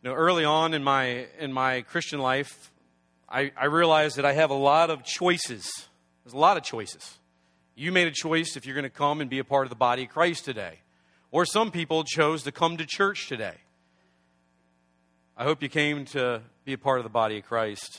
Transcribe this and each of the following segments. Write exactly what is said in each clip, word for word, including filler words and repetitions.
You know, early on in my in my Christian life, I, I realized that I have a lot of choices. There's a lot of choices. You made a choice if you're going to come and be a part of the body of Christ today. Or some people chose to come to church today. I hope you came to be a part of the body of Christ.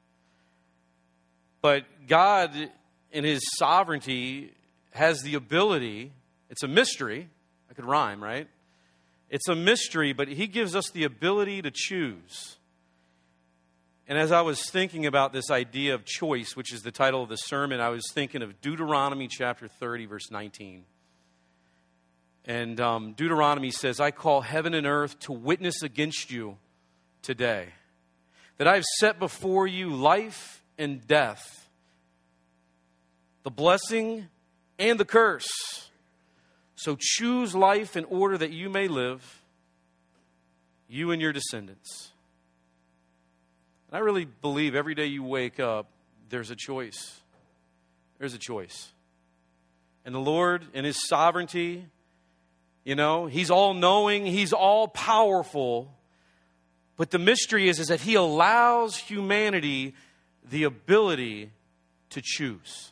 But God, in His sovereignty, has the ability, it's a mystery, I could rhyme, right? It's a mystery, but He gives us the ability to choose. And as I was thinking about this idea of choice, which is the title of the sermon, I was thinking of Deuteronomy chapter thirty, verse nineteen. And um, Deuteronomy says, I call heaven and earth to witness against you today, that I have set before you life and death, the blessing and the curse. So choose life in order that you may live, you and your descendants. And I really believe every day you wake up, there's a choice. There's a choice. And the Lord, in His sovereignty, you know, He's all-knowing, He's all-powerful. But the mystery is, is that He allows humanity the ability to choose.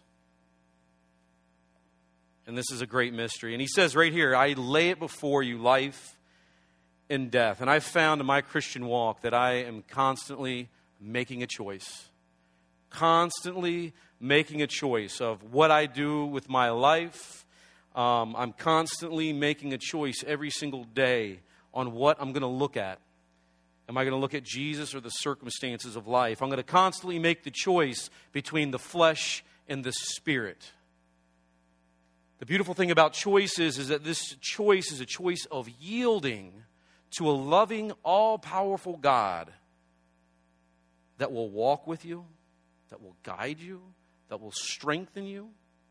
And this is a great mystery. And He says right here, I lay it before you, life and death. And I've found in my Christian walk that I am constantly making a choice. Constantly making a choice of what I do with my life. Um, I'm constantly making a choice every single day on what I'm going to look at. Am I going to look at Jesus or the circumstances of life? I'm going to constantly make the choice between the flesh and the spirit. The beautiful thing about choices is that this choice is a choice of yielding to a loving, all-powerful God that will walk with you, that will guide you, that will strengthen you.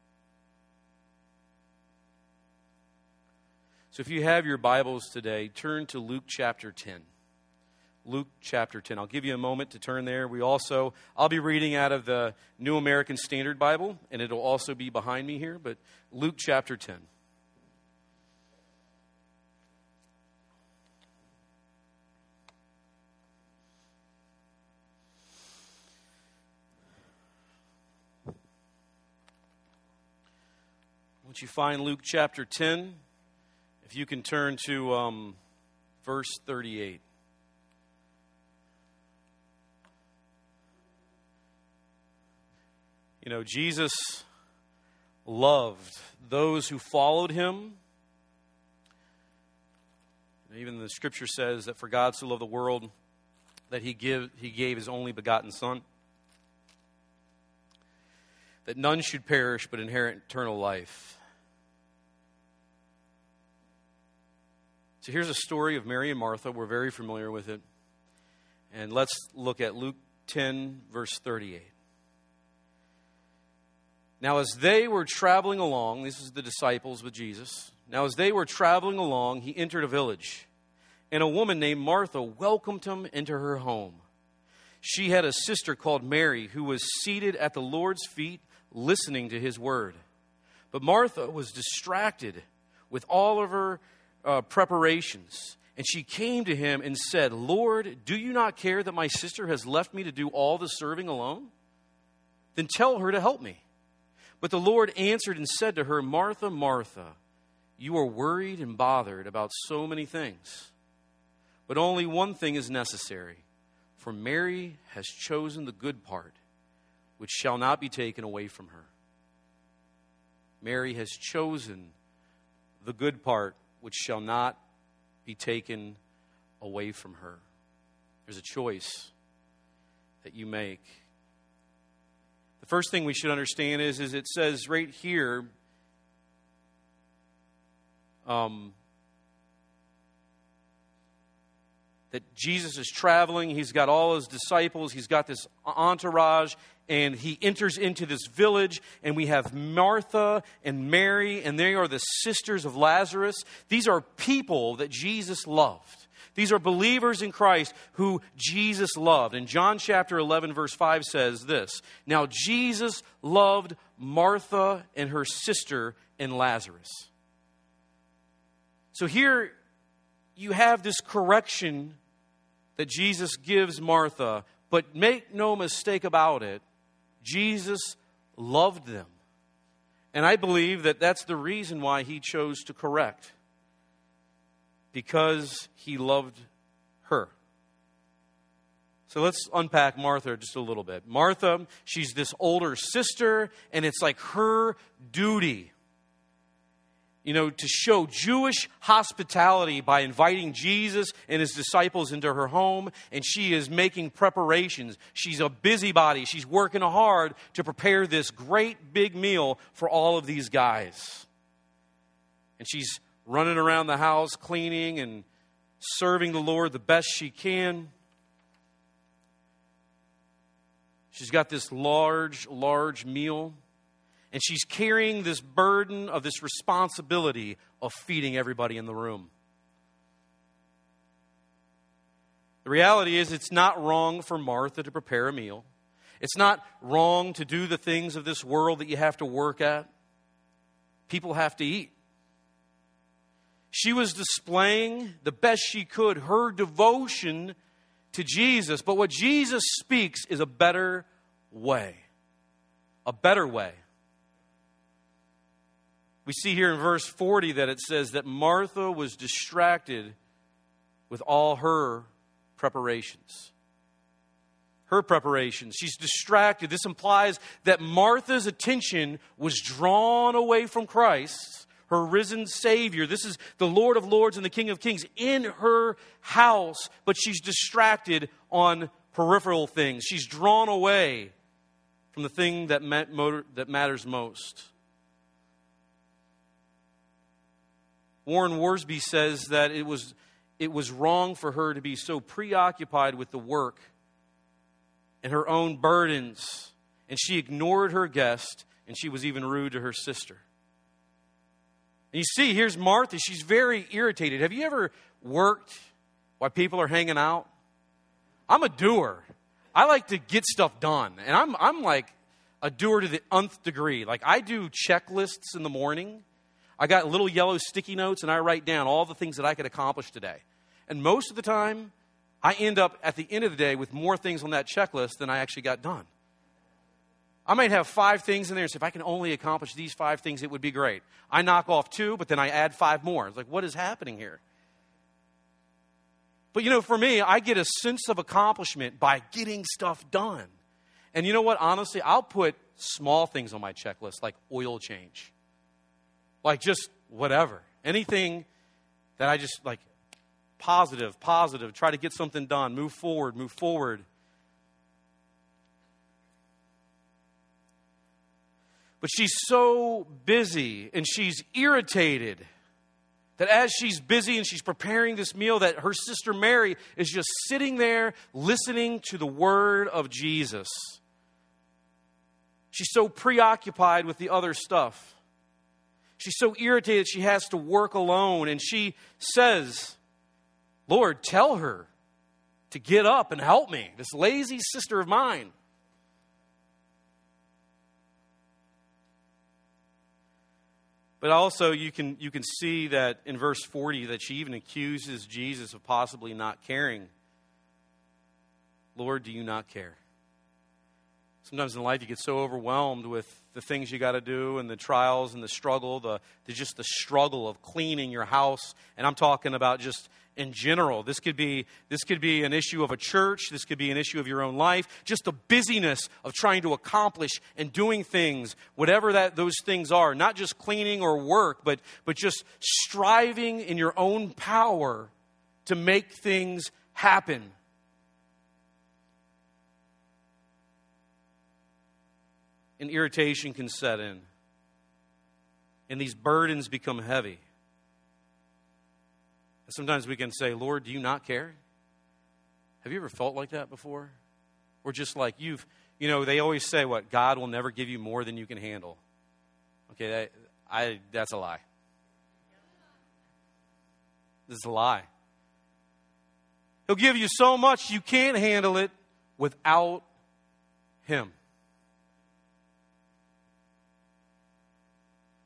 So if you have your Bibles today, turn to Luke chapter ten. Luke chapter ten. I'll give you a moment to turn there. We also, I'll be reading out of the New American Standard Bible, and it'll also be behind me here, but Luke chapter ten. Once you find Luke chapter ten, if you can turn to um, verse thirty-eight. You know, Jesus loved those who followed Him. Even the Scripture says that for God so loved the world that He give He gave His only begotten Son, that none should perish but inherit eternal life. So here's a story of Mary and Martha. We're very familiar with it. And let's look at Luke ten, verse thirty-eight. Now, as they were traveling along, this is the disciples with Jesus. Now, as they were traveling along, He entered a village, and a woman named Martha welcomed Him into her home. She had a sister called Mary who was seated at the Lord's feet listening to His word. But Martha was distracted with all of her uh, preparations, and she came to Him and said, Lord, do you not care that my sister has left me to do all the serving alone? Then tell her to help me. But the Lord answered and said to her, Martha, Martha, you are worried and bothered about so many things. But only one thing is necessary. For Mary has chosen the good part, which shall not be taken away from her. Mary has chosen the good part, which shall not be taken away from her. There's a choice that you make. The first thing we should understand is, is it says right here, um, that Jesus is traveling. He's got all His disciples. He's got this entourage, and He enters into this village, and we have Martha and Mary, and they are the sisters of Lazarus. These are people that Jesus loved. These are believers in Christ who Jesus loved. And John chapter eleven, verse five says this, Now Jesus loved Martha and her sister and Lazarus. So here you have this correction that Jesus gives Martha, but make no mistake about it, Jesus loved them. And I believe that that's the reason why he chose to correct. Because he loved her. So let's unpack Martha just a little bit. Martha, she's this older sister, and it's like her duty, you know, to show Jewish hospitality by inviting Jesus and his disciples into her home, and she is making preparations. She's a busybody. She's working hard to prepare this great big meal for all of these guys. And she's running around the house, cleaning and serving the Lord the best she can. She's got this large, large meal. And she's carrying this burden of this responsibility of feeding everybody in the room. The reality is, it's not wrong for Martha to prepare a meal. It's not wrong to do the things of this world that you have to work at. People have to eat. She was displaying the best she could her devotion to Jesus. But what Jesus speaks is a better way. A better way. We see here in verse forty that it says that Martha was distracted with all her preparations. Her preparations. She's distracted. This implies that Martha's attention was drawn away from Christ, her risen Savior. This is the Lord of Lords and the King of Kings in her house, but she's distracted on peripheral things. She's drawn away from the thing that that matters most. Warren Worsby says that it was, it was wrong for her to be so preoccupied with the work and her own burdens, and she ignored her guest, and she was even rude to her sister. And you see, here's Martha. She's very irritated. Have you ever worked while people are hanging out? I'm a doer. I like to get stuff done, and I'm I'm like a doer to the nth degree. Like, I do checklists in the morning. I got little yellow sticky notes, and I write down all the things that I could accomplish today. And most of the time, I end up at the end of the day with more things on that checklist than I actually got done. I might have five things in there and say, if I can only accomplish these five things, it would be great. I knock off two, but then I add five more. It's like, what is happening here? But, you know, for me, I get a sense of accomplishment by getting stuff done. And you know what? Honestly, I'll put small things on my checklist, like oil change. Like just whatever. Anything that I just like positive, positive, try to get something done, move forward, move forward. But she's so busy and she's irritated that as she's busy and she's preparing this meal, that her sister Mary is just sitting there listening to the word of Jesus. She's so preoccupied with the other stuff. She's so irritated she has to work alone. And she says, Lord, tell her to get up and help me, this lazy sister of mine. But also you can, you can see that in verse forty that she even accuses Jesus of possibly not caring. Lord, do you not care? Sometimes in life you get so overwhelmed with the things you got to do and the trials and the struggle, the, the just the struggle of cleaning your house. And I'm talking about just in general. This could be this could be an issue of a church. This could be an issue of your own life. Just the busyness of trying to accomplish and doing things, whatever that those things are. Not just cleaning or work, but but just striving in your own power to make things happen. And irritation can set in. And these burdens become heavy. And sometimes we can say, Lord, do you not care? Have you ever felt like that before? Or just like you've, you know, they always say what? God will never give you more than you can handle. Okay, that, I, that's a lie. This is a lie. He'll give you so much you can't handle it without Him.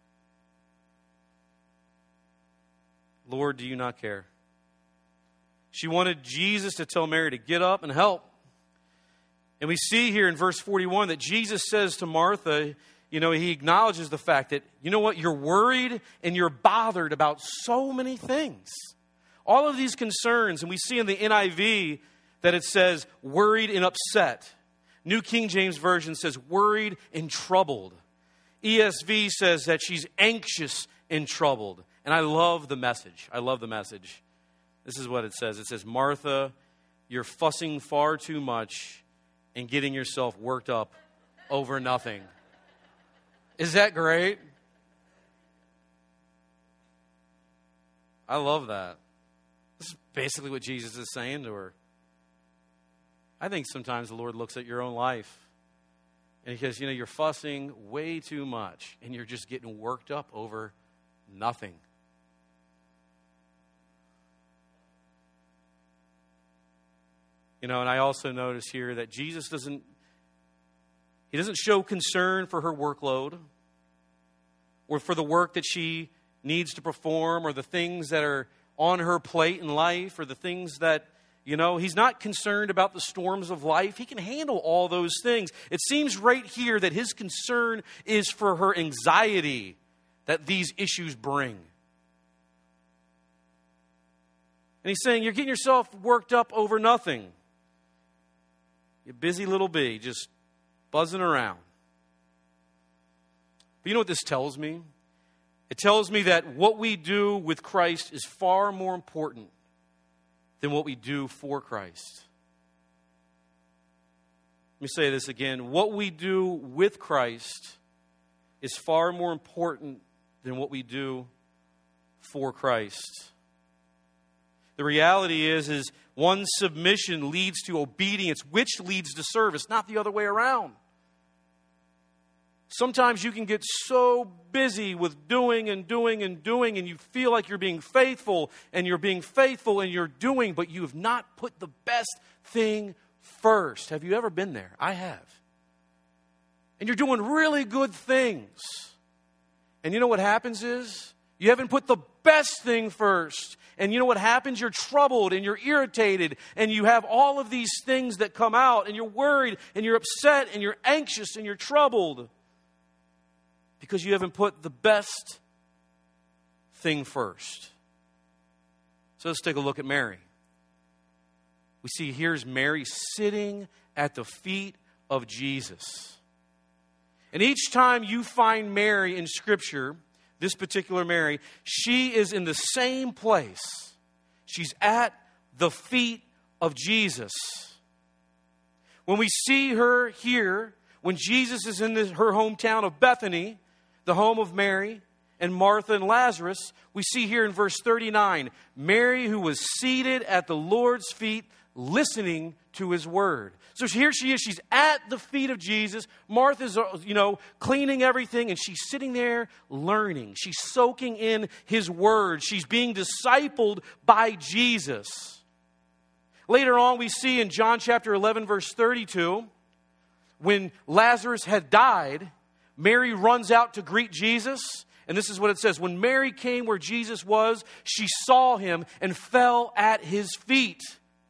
Lord, do you not care? She wanted Jesus to tell Mary to get up and help. And we see here in verse forty-one that Jesus says to Martha, you know, he acknowledges the fact that, you know what, you're worried and you're bothered about so many things. All of these concerns, and we see in the N I V that it says worried and upset. New King James Version says worried and troubled. E S V says that she's anxious and troubled. And I love the message. I love the message. This is what it says. It says, Martha, you're fussing far too much and getting yourself worked up over nothing. Is that great? I love that. This is basically what Jesus is saying to her. I think sometimes the Lord looks at your own life and he says, you know, you're fussing way too much and you're just getting worked up over nothing. You know, and I also notice here that Jesus doesn't, he doesn't show concern for her workload or for the work that she needs to perform or the things that are on her plate in life or the things that, you know, he's not concerned about the storms of life. He can handle all those things. It seems right here that his concern is for her anxiety that these issues bring. And he's saying, you're getting yourself worked up over nothing. You busy little bee, just buzzing around. But you know what this tells me? It tells me that what we do with Christ is far more important than what we do for Christ. Let me say this again. What we do with Christ is far more important than what we do for Christ. The reality is, is one's submission leads to obedience, which leads to service, not the other way around. Sometimes you can get so busy with doing and doing and doing, and you feel like you're being faithful, and you're being faithful, and you're doing, but you have not put the best thing first. Have you ever been there? I have. And you're doing really good things. And you know what happens is, you haven't put the best thing first. And you know what happens? You're troubled and you're irritated and you have all of these things that come out and you're worried and you're upset and you're anxious and you're troubled because you haven't put the best thing first. So let's take a look at Mary. We see here's Mary sitting at the feet of Jesus. And each time you find Mary in Scripture, this particular Mary, she is in the same place. She's at the feet of Jesus. When we see her here, when Jesus is in this, her hometown of Bethany, the home of Mary and Martha and Lazarus, we see here in verse thirty-nine, Mary who was seated at the Lord's feet listening to his word. So here she is. She's at the feet of Jesus. Martha's, you know, cleaning everything, and she's sitting there learning. She's soaking in his word. She's being discipled by Jesus. Later on, we see in John chapter eleven, verse thirty-two, when Lazarus had died, Mary runs out to greet Jesus. And this is what it says. When Mary came where Jesus was, she saw him and fell at his feet.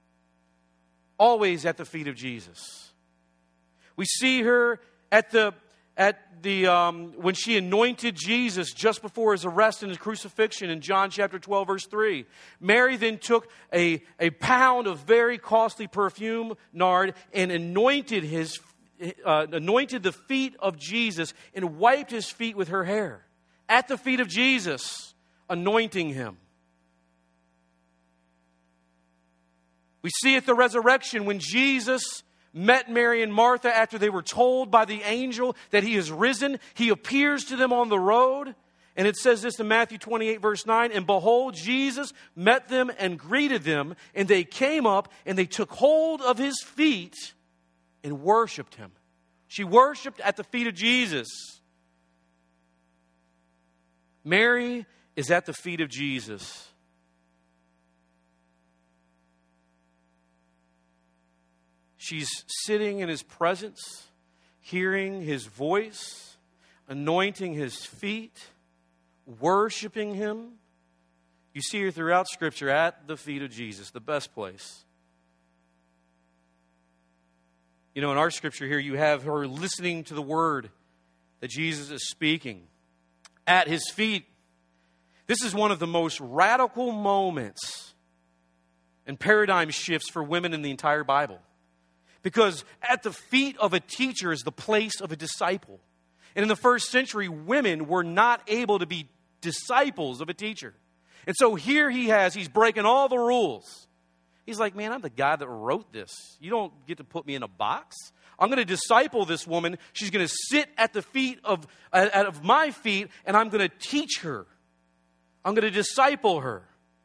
Always at the feet of Jesus. We see her at the at the um, when she anointed Jesus just before his arrest and his crucifixion in John chapter twelve, verse three. Mary then took a, a pound of very costly perfume nard and anointed his uh, anointed the feet of Jesus and wiped his feet with her hair. At the feet of Jesus, anointing him. We see at the resurrection when Jesus met Mary and Martha after they were told by the angel that he is risen. He appears to them on the road. And it says this in Matthew twenty-eight, verse nine. And behold, Jesus met them and greeted them. And they came up and they took hold of his feet and worshiped him. She worshiped at the feet of Jesus. Mary is at the feet of Jesus. She's sitting in his presence, hearing his voice, anointing his feet, worshiping him. You see her throughout Scripture at the feet of Jesus, the best place. You know, in our Scripture here, you have her listening to the word that Jesus is speaking at His feet. This is one of the most radical moments and paradigm shifts for women in the entire Bible. Because at the feet of a teacher is the place of a disciple. And in the first century, women were not able to be disciples of a teacher. And so here he has, he's breaking all the rules. He's like, man, I'm the guy that wrote this. You don't get to put me in a box. I'm going to disciple this woman. She's going to sit at the feet of, uh, of my feet, and I'm going to teach her. I'm going to disciple her.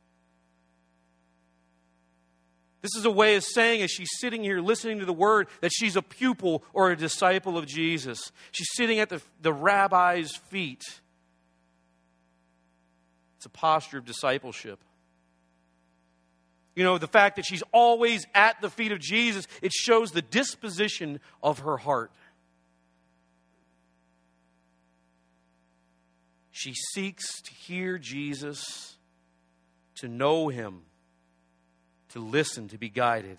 This is a way of saying, as she's sitting here listening to the word, that she's a pupil or a disciple of Jesus. She's sitting at the, the rabbi's feet. It's a posture of discipleship. You know, the fact that she's always at the feet of Jesus, it shows the disposition of her heart. She seeks to hear Jesus, to know Him, to listen, to be guided.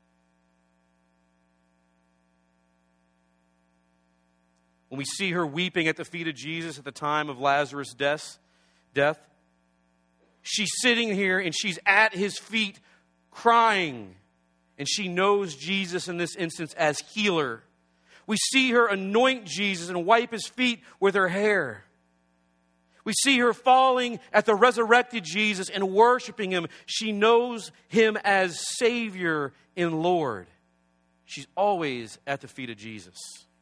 When we see her weeping at the feet of Jesus at the time of Lazarus' death, death, she's sitting here and she's at His feet crying. And she knows Jesus in this instance as healer. We see her anoint Jesus and wipe His feet with her hair. We see her falling at the resurrected Jesus and worshiping Him. She knows Him as Savior and Lord. She's always at the feet of Jesus.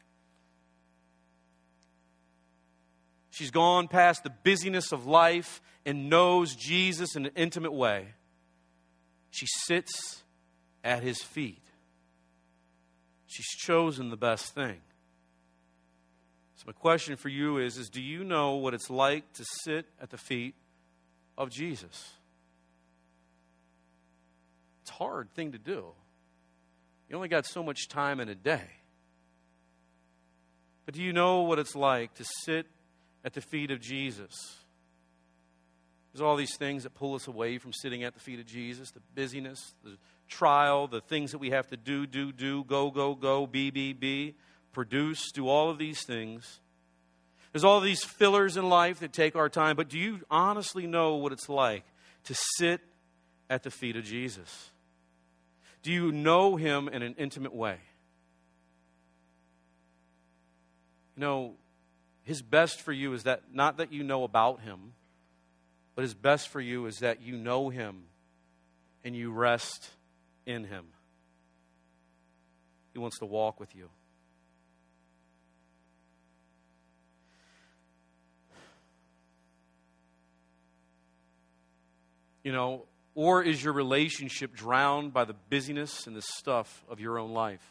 She's gone past the busyness of life and knows Jesus in an intimate way. She sits at His feet. She's chosen the best thing. So my question for you is, is do you know what it's like to sit at the feet of Jesus? It's a hard thing to do. You only got so much time in a day. But do you know what it's like to sit at the feet of Jesus? There's all these things that pull us away from sitting at the feet of Jesus. The busyness, the trial, the things that we have to do, do, do, go, go, go, be, be, be, produce, do all of these things. There's all these fillers in life that take our time. But do you honestly know what it's like to sit at the feet of Jesus? Do you know Him in an intimate way? You know, His best for you is that not that you know about Him, but His best for you is that you know Him and you rest in Him. He wants to walk with you. You know, or is your relationship drowned by the busyness and the stuff of your own life?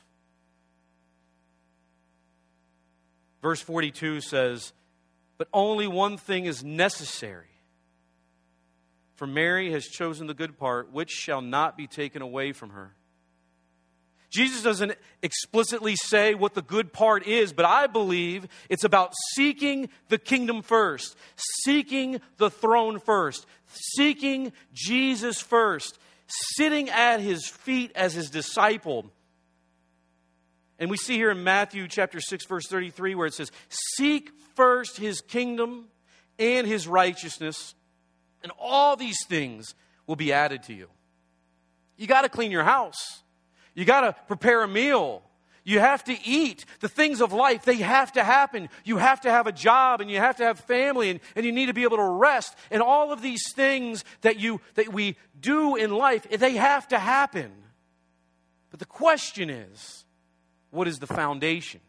Verse forty-two says, but only one thing is necessary. For Mary has chosen the good part, which shall not be taken away from her. Jesus doesn't explicitly say what the good part is, but I believe it's about seeking the kingdom first, seeking the throne first, seeking Jesus first, sitting at His feet as His disciple. And we see here in Matthew chapter six, verse thirty-three, where it says, seek first His kingdom and His righteousness, and all these things will be added to you. You got to clean your house. You got to prepare a meal. You have to eat. The things of life, they have to happen. You have to have a job, and you have to have family, and, and you need to be able to rest. And all of these things that you that we do in life, they have to happen. But the question is, what is the foundation?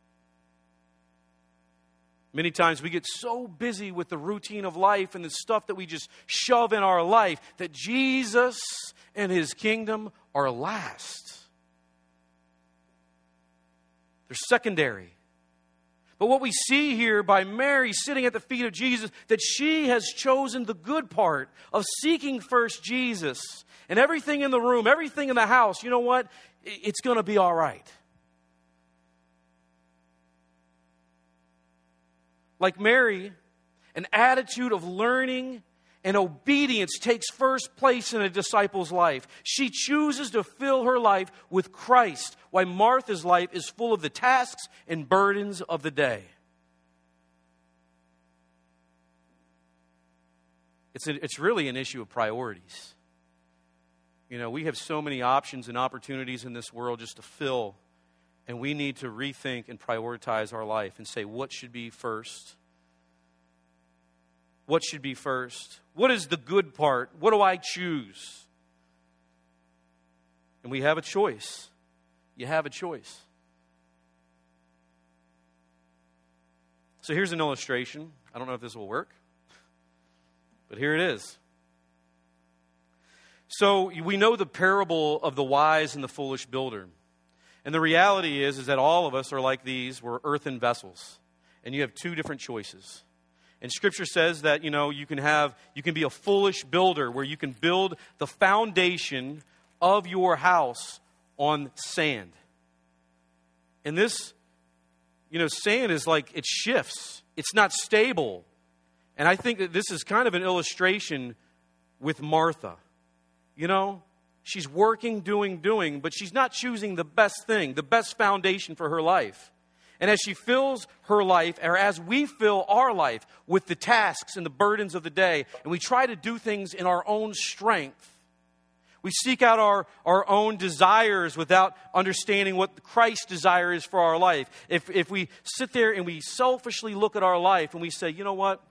Many times we get so busy with the routine of life and the stuff that we just shove in our life that Jesus and His kingdom are last. They're secondary. But what we see here by Mary sitting at the feet of Jesus, that she has chosen the good part of seeking first Jesus. And everything in the room, everything in the house, you know what? It's going to be all right. Like Mary, an attitude of learning and obedience takes first place in a disciple's life. She chooses to fill her life with Christ, while Martha's life is full of the tasks and burdens of the day. It's, a, it's really an issue of priorities. You know, we have so many options and opportunities in this world just to fill, and we need to rethink and prioritize our life and say, what should be first? What should be first? What is the good part? What do I choose? And we have a choice. You have a choice. So here's an illustration. I don't know if this will work, but here it is. So we know the parable of the wise and the foolish builder. And the reality is, is that all of us are like these. We're earthen vessels. And you have two different choices. And Scripture says that, you know, you can have, you can be a foolish builder where you can build the foundation of your house on sand. And this, you know, sand is like, it shifts. It's not stable. And I think that this is kind of an illustration with Martha. You know, she's working, doing, doing, but she's not choosing the best thing, the best foundation for her life. And as she fills her life, or as we fill our life with the tasks and the burdens of the day, and we try to do things in our own strength, we seek out our, our own desires without understanding what Christ's desire is for our life. If, if we sit there and we selfishly look at our life and we say, you know what?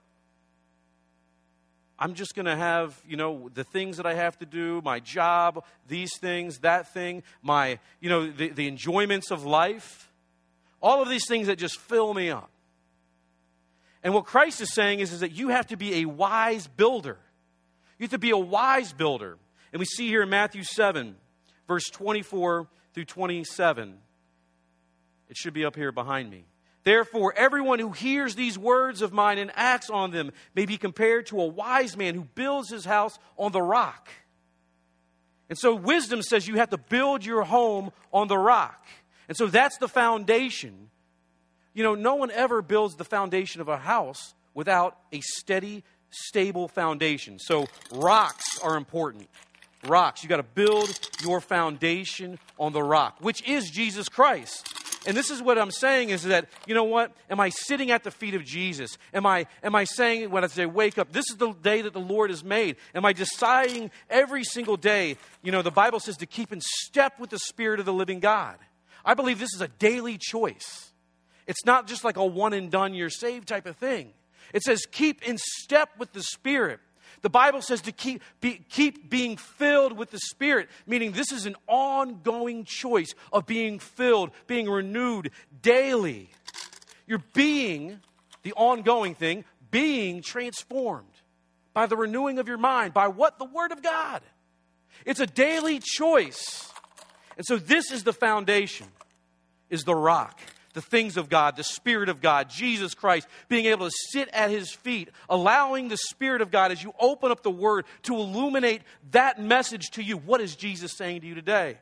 I'm just going to have, you know, the things that I have to do, my job, these things, that thing, my, you know, the, the enjoyments of life. All of these things that just fill me up. And what Christ is saying is, is that you have to be a wise builder. You have to be a wise builder. And we see here in Matthew seven, verse twenty-four through twenty-seven. It should be up here behind me. Therefore, everyone who hears these words of mine and acts on them may be compared to a wise man who builds his house on the rock. And so wisdom says you have to build your home on the rock. And so that's the foundation. You know, no one ever builds the foundation of a house without a steady, stable foundation. So rocks are important. Rocks. You got to build your foundation on the rock, which is Jesus Christ. And this is what I'm saying is that, you know what? Am I sitting at the feet of Jesus? Am I, am I saying when I say wake up, this is the day that the Lord has made? Am I deciding every single day, you know, the Bible says to keep in step with the Spirit of the living God. I believe this is a daily choice. It's not just like a one and done, you're saved type of thing. It says keep in step with the Spirit. The Bible says to keep, be, keep being filled with the Spirit, meaning this is an ongoing choice of being filled, being renewed daily. You're being, the ongoing thing, being transformed by the renewing of your mind, by what? The Word of God. It's a daily choice. And so this is the foundation, is the rock. The things of God, the Spirit of God, Jesus Christ, being able to sit at His feet, allowing the Spirit of God as you open up the Word to illuminate that message to you. What is Jesus saying to you today?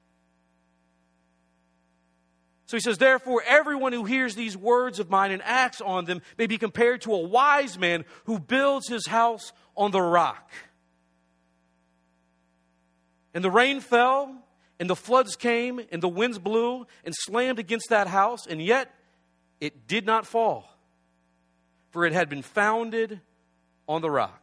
So He says, therefore, everyone who hears these words of mine and acts on them may be compared to a wise man who builds his house on the rock. And the rain fell, and the floods came, and the winds blew and slammed against that house, and yet it did not fall, for it had been founded on the rock.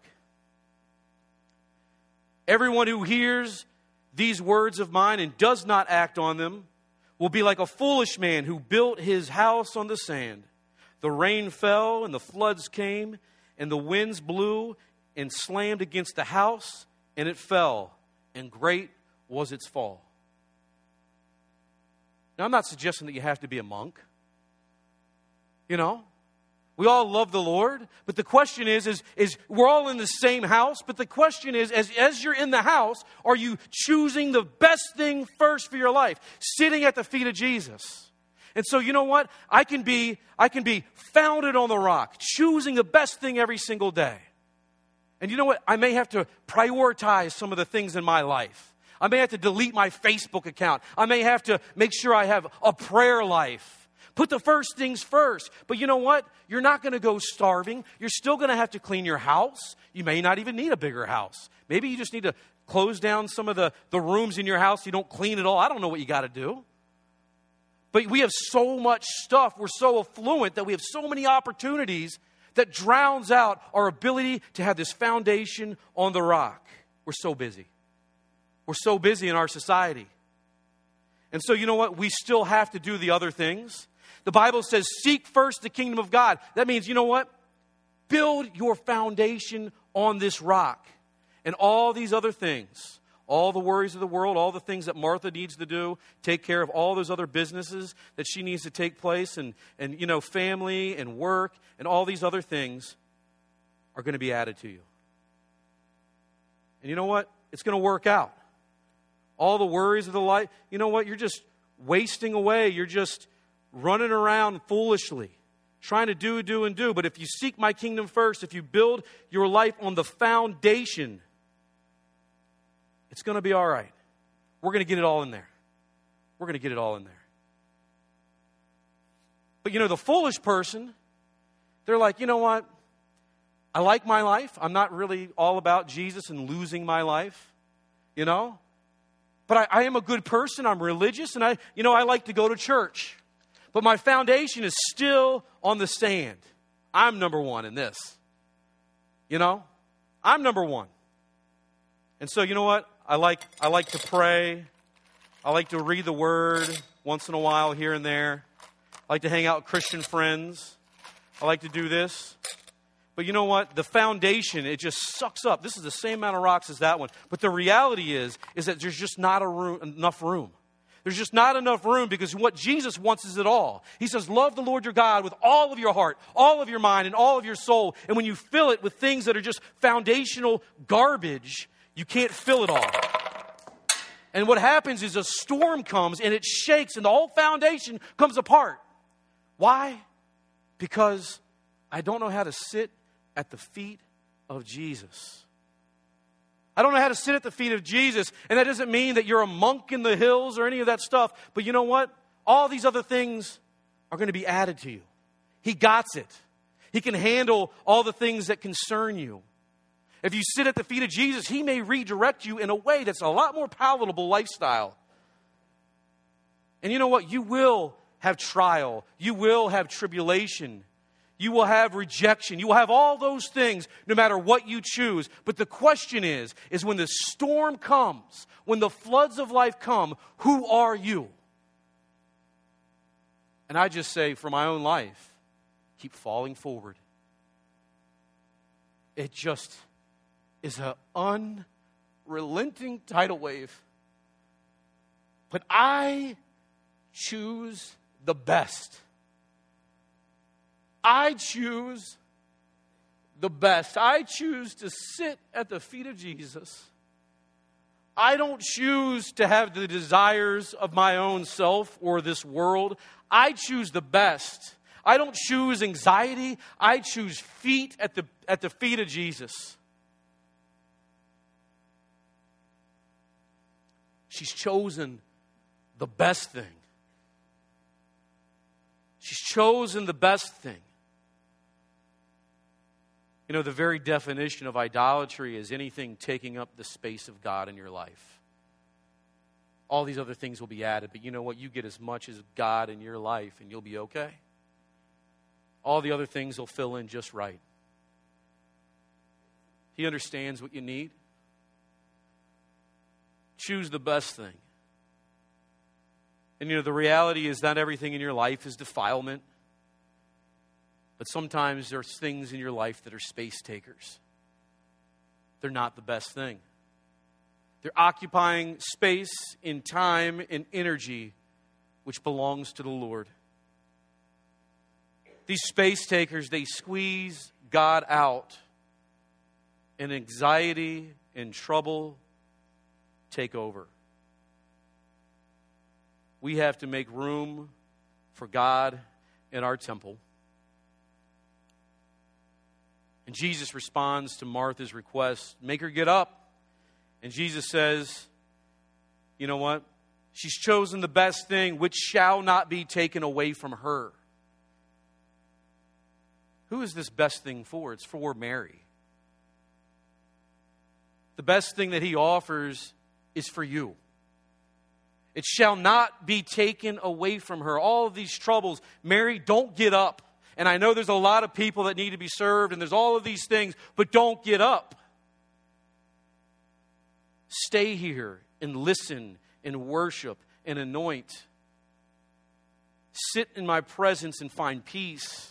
Everyone who hears these words of mine and does not act on them will be like a foolish man who built his house on the sand. The rain fell, and the floods came, and the winds blew and slammed against the house, and it fell, and great was its fall. Now, I'm not suggesting that you have to be a monk. You know, we all love the Lord, but the question is, is, is we're all in the same house, but the question is, as, as you're in the house, are you choosing the best thing first for your life? Sitting at the feet of Jesus. And so, you know what? I can be, I can be founded on the rock, choosing the best thing every single day. And you know what? I may have to prioritize some of the things in my life. I may have to delete my Facebook account. I may have to make sure I have a prayer life. Put the first things first. But you know what? You're not going to go starving. You're still going to have to clean your house. You may not even need a bigger house. Maybe you just need to close down some of the, the rooms in your house. You don't clean it all. I don't know what you got to do. But we have so much stuff. We're so affluent that we have so many opportunities that drowns out our ability to have this foundation on the rock. We're so busy. We're so busy in our society. And so you know what? We still have to do the other things. The Bible says, seek first the kingdom of God. That means, you know what? Build your foundation on this rock. And all these other things, all the worries of the world, all the things that Martha needs to do, take care of all those other businesses that she needs to take place, and, and you know, family and work and all these other things are going to be added to you. And you know what? It's going to work out. All the worries of the life, you know what? You're just wasting away. You're just running around foolishly, trying to do, do, and do. But if you seek my kingdom first, if you build your life on the foundation, it's going to be all right. We're going to get it all in there. We're going to get it all in there. But you know, the foolish person, they're like, you know what? I like my life. I'm not really all about Jesus and losing my life, you know? But I, I am a good person. I'm religious, and I, you know, I like to go to church. But my foundation is still on the sand. I'm number one in this. You know? I'm number one. And so, you know what? I like I like to pray. I like to read the Word once in a while here and there. I like to hang out with Christian friends. I like to do this. But you know what? The foundation, it just sucks up. This is the same amount of rocks as that one. But the reality is, is that there's just not a room, enough room. There's just not enough room, because what Jesus wants is it all. He says, love the Lord your God with all of your heart, all of your mind, and all of your soul. And when you fill it with things that are just foundational garbage, you can't fill it all. And what happens is a storm comes and it shakes and the whole foundation comes apart. Why? Because I don't know how to sit at the feet of Jesus. I don't know how to sit at the feet of Jesus. And that doesn't mean that you're a monk in the hills or any of that stuff. But you know what? All these other things are going to be added to you. He got it. He can handle all the things that concern you. If you sit at the feet of Jesus, He may redirect you in a way that's a lot more palatable lifestyle. And you know what? You will have trial. You will have tribulation. You will have rejection. You will have all those things no matter what you choose. But the question is, is when the storm comes, when the floods of life come, who are you? And I just say, for my own life, keep falling forward. It just is an unrelenting tidal wave. But I choose the best. I choose the best. I choose to sit at the feet of Jesus. I don't choose to have the desires of my own self or this world. I choose the best. I don't choose anxiety. I choose feet at the, at the feet of Jesus. She's chosen the best thing. She's chosen the best thing. You know, the very definition of idolatry is anything taking up the space of God in your life. All these other things will be added, but you know what? You get as much as God in your life and you'll be okay. All the other things will fill in just right. He understands what you need. Choose the best thing. And you know, the reality is not everything in your life is defilement. But sometimes there's things in your life that are space takers. They're not the best thing. They're occupying space in time and energy which belongs to the Lord. These space takers, they squeeze God out, and anxiety and trouble take over. We have to make room for God in our temple. And Jesus responds to Martha's request, make her get up. And Jesus says, you know what? She's chosen the best thing, which shall not be taken away from her. Who is this best thing for? It's for Mary. The best thing that he offers is for you. It shall not be taken away from her. All of these troubles, Mary, don't get up. And I know there's a lot of people that need to be served, and there's all of these things, but don't get up. Stay here and listen and worship and anoint. Sit in my presence and find peace.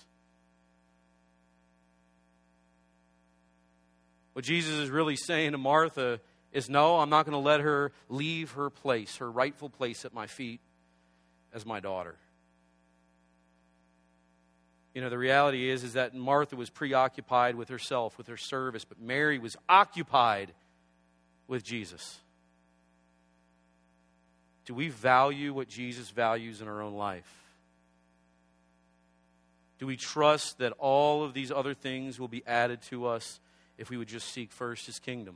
What Jesus is really saying to Martha is, no, I'm not going to let her leave her place, her rightful place at my feet as my daughter. You know, the reality is, is that Martha was preoccupied with herself, with her service, but Mary was occupied with Jesus. Do we value what Jesus values in our own life? Do we trust that all of these other things will be added to us if we would just seek first His kingdom?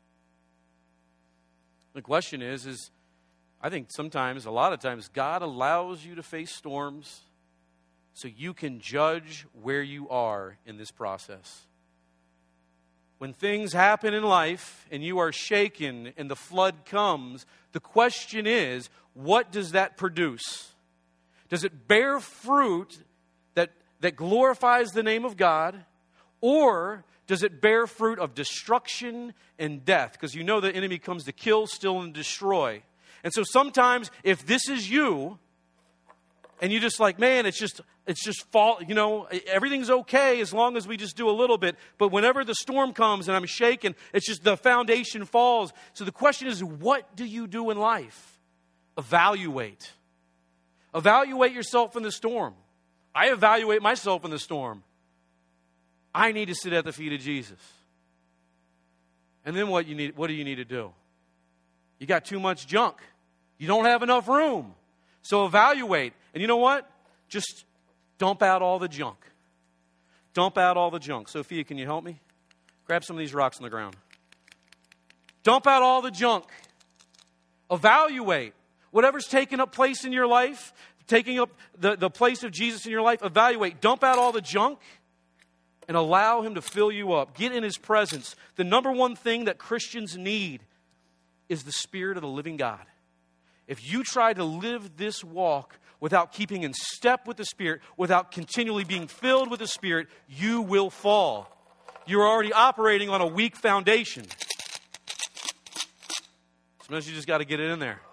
The question is, is I think sometimes, a lot of times, God allows you to face storms so you can judge where you are in this process. When things happen in life and you are shaken and the flood comes, the question is, what does that produce? Does it bear fruit that, that glorifies the name of God? Or does it bear fruit of destruction and death? Because you know the enemy comes to kill, steal, and destroy. And so sometimes if this is you, and you just like, man, it's just, it's just fall, you know, everything's okay as long as we just do a little bit. But whenever the storm comes and I'm shaken, it's just the foundation falls. So the question is, what do you do in life? Evaluate. Evaluate yourself in the storm. I evaluate myself in the storm. I need to sit at the feet of Jesus. And then what you need, what do you need to do? You got too much junk. You don't have enough room. So evaluate. And you know what? Just dump out all the junk. Dump out all the junk. Sophia, can you help me? Grab some of these rocks on the ground. Dump out all the junk. Evaluate. Whatever's taking up place in your life, taking up the, the place of Jesus in your life, evaluate. Dump out all the junk and allow Him to fill you up. Get in His presence. The number one thing that Christians need is the Spirit of the living God. If you try to live this walk without keeping in step with the Spirit, without continually being filled with the Spirit, you will fall. You're already operating on a weak foundation. Sometimes you just got to get it in there.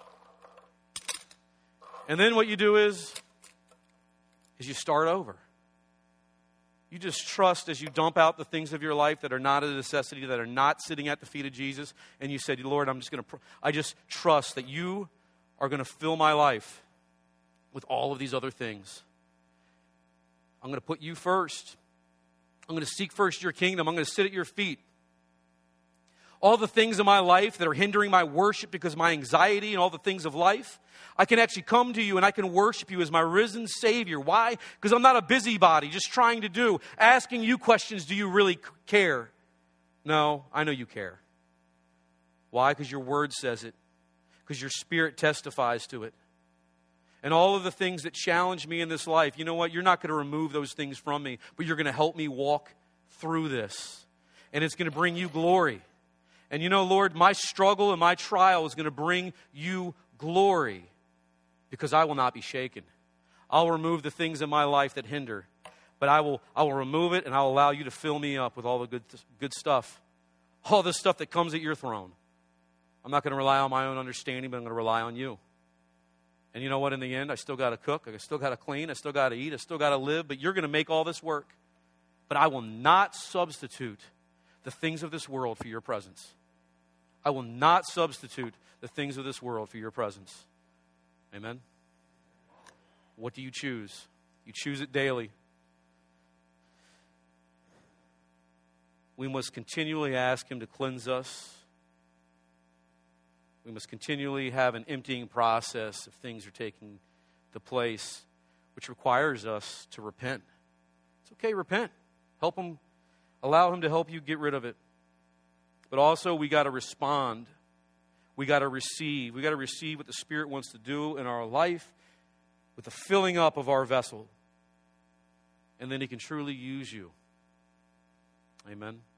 And then what you do is, is you start over. You just trust as you dump out the things of your life that are not a necessity, that are not sitting at the feet of Jesus, and you said, Lord, I'm just going to, pr- I just trust that you are going to fill my life with all of these other things. I'm going to put you first. I'm going to seek first your kingdom. I'm going to sit at your feet. All the things in my life that are hindering my worship because of my anxiety and all the things of life, I can actually come to you and I can worship you as my risen Savior. Why? Because I'm not a busybody just trying to do, asking you questions, do you really care? No, I know you care. Why? Because your word says it. Because your Spirit testifies to it. And all of the things that challenge me in this life, you know what? You're not going to remove those things from me, but you're going to help me walk through this. And it's going to bring you glory. And you know, Lord, my struggle and my trial is going to bring you glory because I will not be shaken. I'll remove the things in my life that hinder, but I will I will remove it and I'll allow you to fill me up with all the good, good stuff. All the stuff that comes at your throne. I'm not going to rely on my own understanding, but I'm going to rely on you. And you know what? In the end, I still got to cook. I still got to clean. I still got to eat. I still got to live. But you're going to make all this work. But I will not substitute the things of this world for your presence. I will not substitute the things of this world for your presence. Amen? What do you choose? You choose it daily. We must continually ask Him to cleanse us. We must continually have an emptying process if things are taking the place, which requires us to repent. It's okay, repent. Help Him, allow Him to help you get rid of it. But also we got to respond. we got to receive. We got to receive what the Spirit wants to do in our life with the filling up of our vessel. And then He can truly use you. Amen.